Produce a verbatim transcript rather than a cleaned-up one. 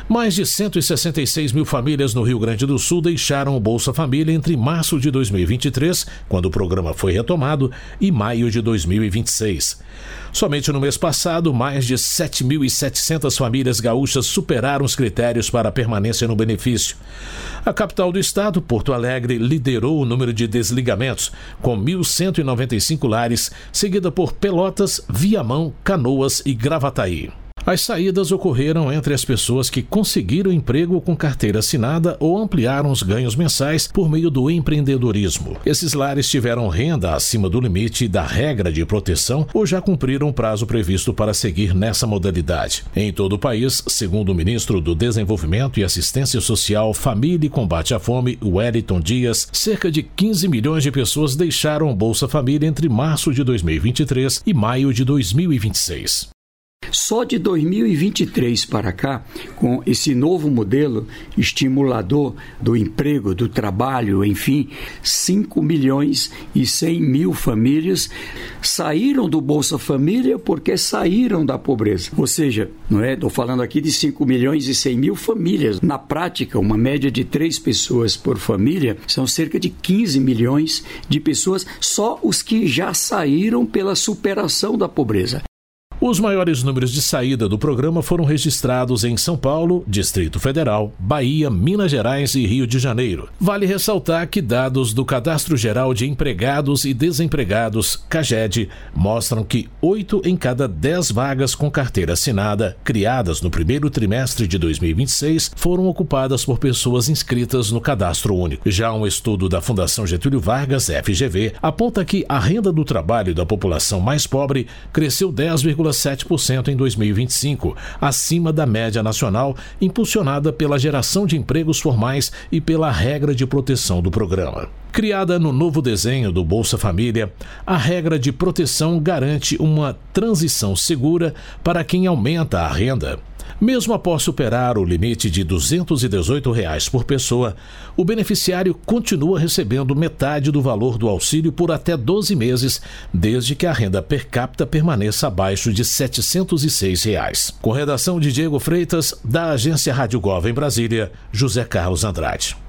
Mais de cento e sessenta e seis mil famílias no Rio Grande do Sul deixaram o Bolsa Família entre março de dois mil e vinte e três, quando o programa foi retomado, e maio de dois mil e vinte e seis. Somente no mês passado, mais de sete mil e setecentas famílias gaúchas superaram os critérios para a permanência no benefício. A capital do estado, Porto Alegre, liderou o número de desligamentos, com mil cento e noventa e cinco lares, seguida por Pelotas, Viamão, Canoas e Gravataí. As saídas ocorreram entre as pessoas que conseguiram emprego com carteira assinada ou ampliaram os ganhos mensais por meio do empreendedorismo. Esses lares tiveram renda acima do limite da regra de proteção ou já cumpriram o prazo previsto para seguir nessa modalidade. Em todo o país, segundo o ministro do Desenvolvimento e Assistência Social, Família e Combate à Fome, Wellington Dias, cerca de quinze milhões de pessoas deixaram o Bolsa Família entre março de dois mil e vinte e três e maio de dois mil e vinte e seis. Só de dois mil e vinte e três para cá, com esse novo modelo estimulador do emprego, do trabalho, enfim, cinco milhões e cem mil famílias saíram do Bolsa Família porque saíram da pobreza. Ou seja, não é? Estou falando aqui de cinco milhões e cem mil famílias. Na prática, uma média de três pessoas por família, são cerca de quinze milhões de pessoas, só os que já saíram pela superação da pobreza. Os maiores números de saída do programa foram registrados em São Paulo, Distrito Federal, Bahia, Minas Gerais e Rio de Janeiro. Vale ressaltar que dados do Cadastro Geral de Empregados e Desempregados, CAGED, mostram que oito em cada dez vagas com carteira assinada, criadas no primeiro trimestre de dois mil e vinte e seis, foram ocupadas por pessoas inscritas no Cadastro Único. Já um estudo da Fundação Getúlio Vargas, F G V, aponta que a renda do trabalho da população mais pobre cresceu dez vírgula sete por cento em dois mil e vinte e cinco, acima da média nacional, impulsionada pela geração de empregos formais e pela regra de proteção do programa. Criada no novo desenho do Bolsa Família, a regra de proteção garante uma transição segura para quem aumenta a renda. Mesmo após superar o limite de duzentos e dezoito reais por pessoa, o beneficiário continua recebendo metade do valor do auxílio por até doze meses, desde que a renda per capita permaneça abaixo de setecentos e seis reais. Com redação de Diego Freitas, da agência Rádio Gov em Brasília, José Carlos Andrade.